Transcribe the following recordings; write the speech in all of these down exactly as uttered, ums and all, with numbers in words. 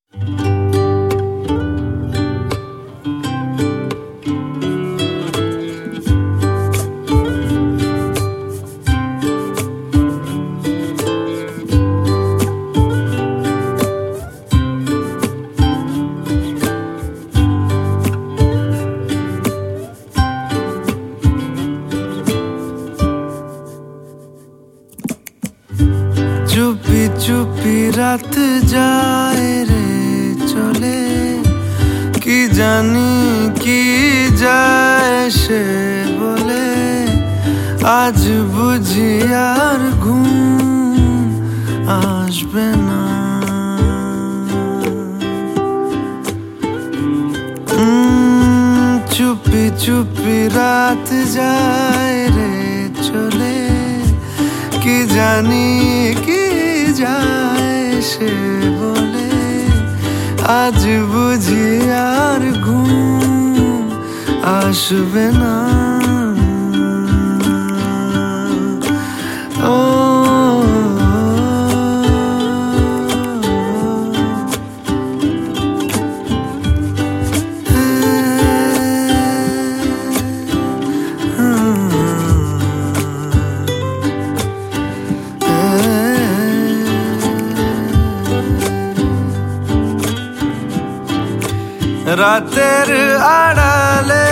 চুপি চুপি রাত যায় রে চলে, কি জানি কি যায় সে বলে, আজ বুঝি আর ঘুম আসবে না। চুপি চুপি রাত যায় রে চলে, কি জানি কি যায় সে বলে, আজ বুঝি আর ঘুম আসবে না। ও রাতের আড়ালে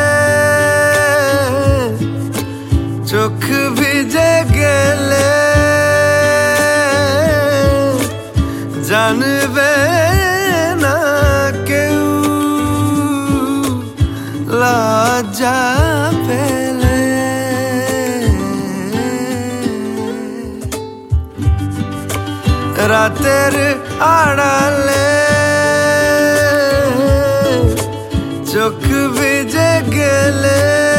চোখ ভিজে গেলে, জানবে না কেউ লজ্জা পেলে। রাতের আড়ালে চোখ ভিজে গেলে,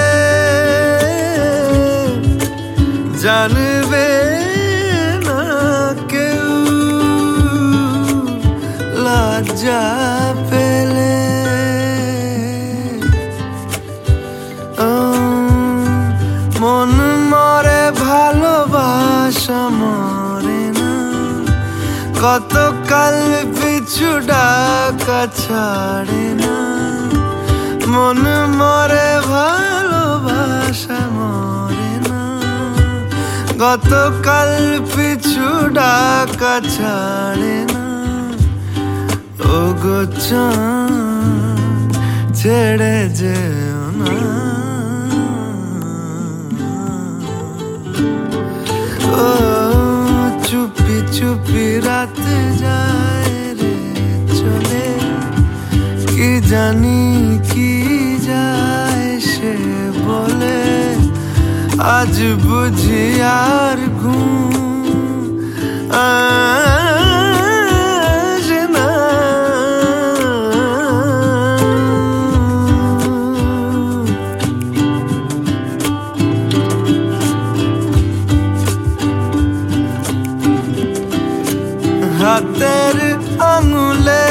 জানবে না কেউ লজ্জা পেলে। মন মরে ভালোবাসা মরে না, কতকাল পিছু ডাকা ছাড়ে না। মন মরে ভালোবাসা মরে না, গতকাল পিছু ডাকা ছাড়ে না। ও গো চাঁদ ছেড়ে যেও না। ও চুপি চুপি রাত যায় রে চলে, কি জানি কি যায় সে বলে, আজ বুঝি আর ঘুম আসে না। হাতের আঙুলে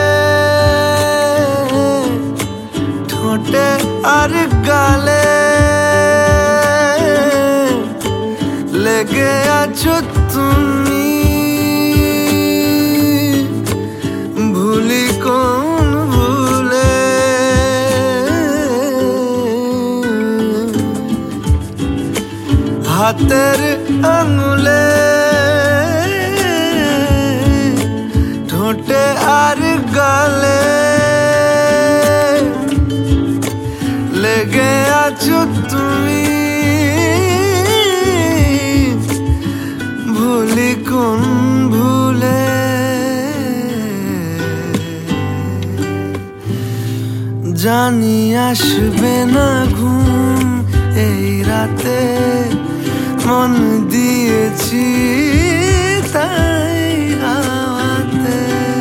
ঠোঁটে আর গালে লেগে আছো তুমি, ভুলি কোন ভুলে। হাতের আঙুলে ঠোঁটে আর গালে লেগে আছো তুমি, ভুলি কোন ভুলে। জানি আসবে না ঘুম এই রাতে, মন দিয়েছি তাই হাওয়াতে।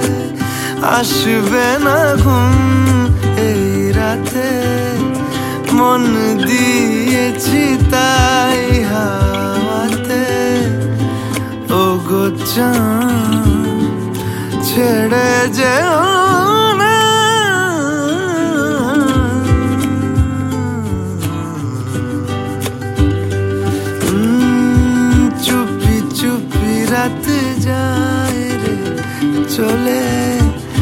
আসবে না ঘুম এই রাতে, মন দিয়েছি তাই হাওয়াতে। ও গো চাঁদ ছেড়ে যেও না। চুপি চুপি রাত যায় রে চলে,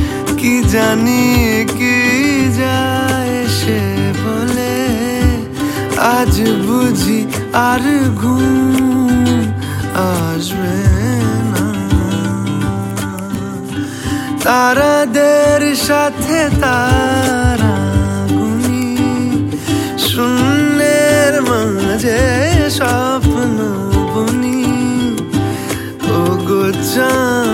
জানি কি যায় সে বলে, আজ বুঝি আর ঘুম আসবে না। তারাদের সাথে তারা গুনি, শূন্যের মাঝে স্বপ্ন বুনি। ও গো চাঁদ